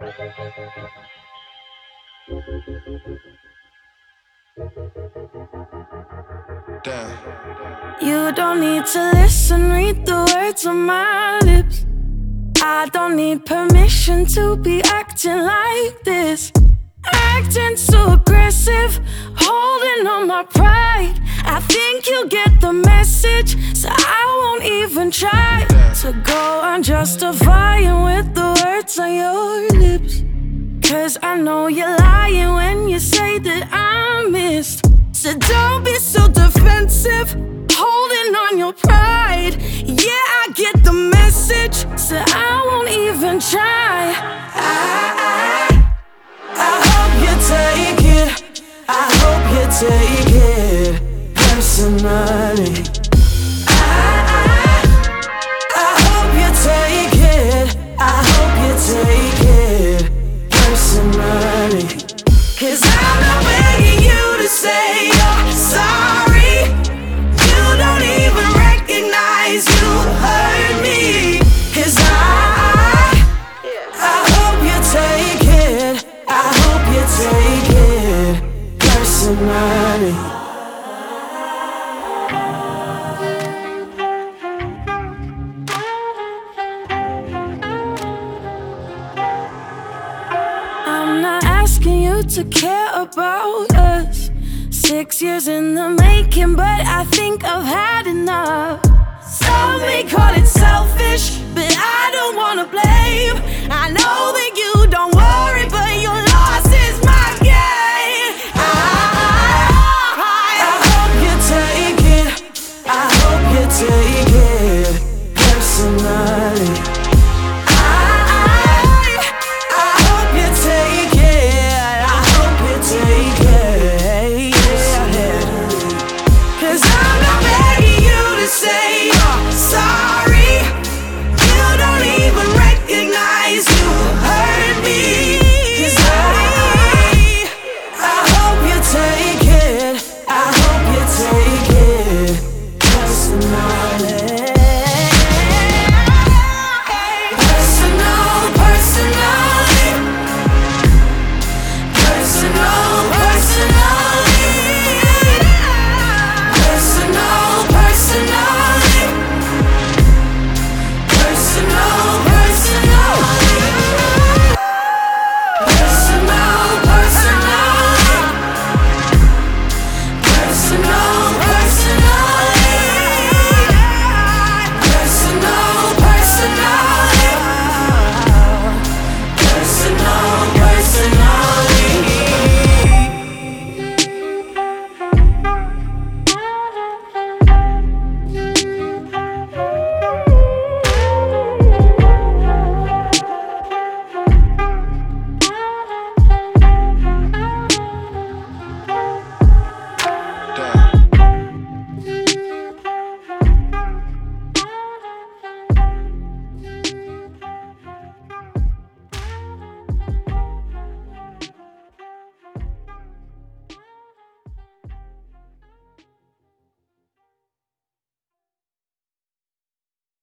Damn. You don't need to listen, read the words on my lips. I don't need permission to be acting like this. Acting so aggressive, holding on my pride. I think you'll get the message, so I won't even try to go on justifying with the words on your lips. Cause I know you're lying when you say that I missed. So don't be so defensive, holding on your pride. Yeah, I get the message, so I won't even try. I hope you take it, I hope you take it personally. I hope you take it, I hope you take it personally. Cause I'm not begging you to say you're sorry. You don't even recognize you hurt me. Cause I hope you take it, I hope you take it personally. I'm not asking you to care about us. 6 years in the making, but I think I've had enough. Some may call it selfish, but I don't wanna blame.